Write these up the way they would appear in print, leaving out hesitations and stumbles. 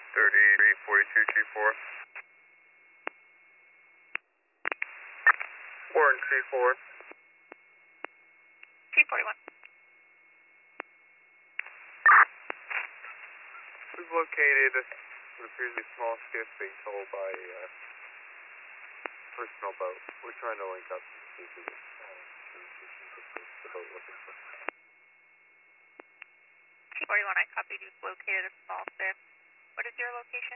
3342 G4. Warren C4. T41. We've located what appears to be a small skiff being towed by a personal boat. We're trying to link up to see who the boat looking for. T41, I copied. You've located a small ship. What is your location?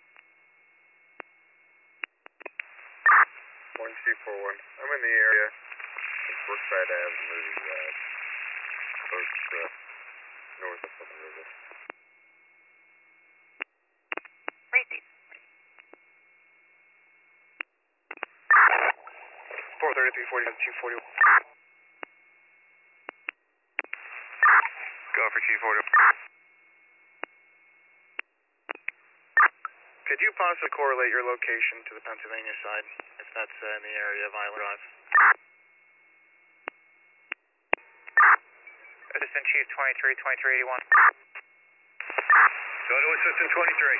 Warren C41. I'm in the area. It's Brookside Avenue, boats north of the river. Crazy. 433 241. Go for G40. Could you possibly correlate your location to the Pennsylvania side, if that's in the area of Island Drive? Assistant Chief 2381. Go to Assistant 23.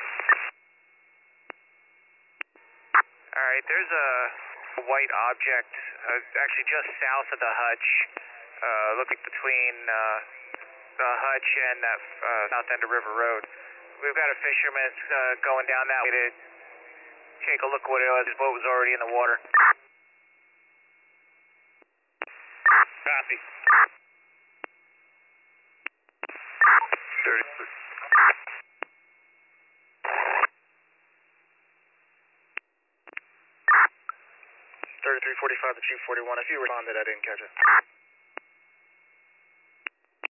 Alright, there's a white object actually just south of the hutch, looking between the hutch and that south end of River Road. We've got a fisherman going down that way to take a look at what it was. His boat was already in the water. Copy. 3345 to Chief 41. If you responded, I didn't catch it.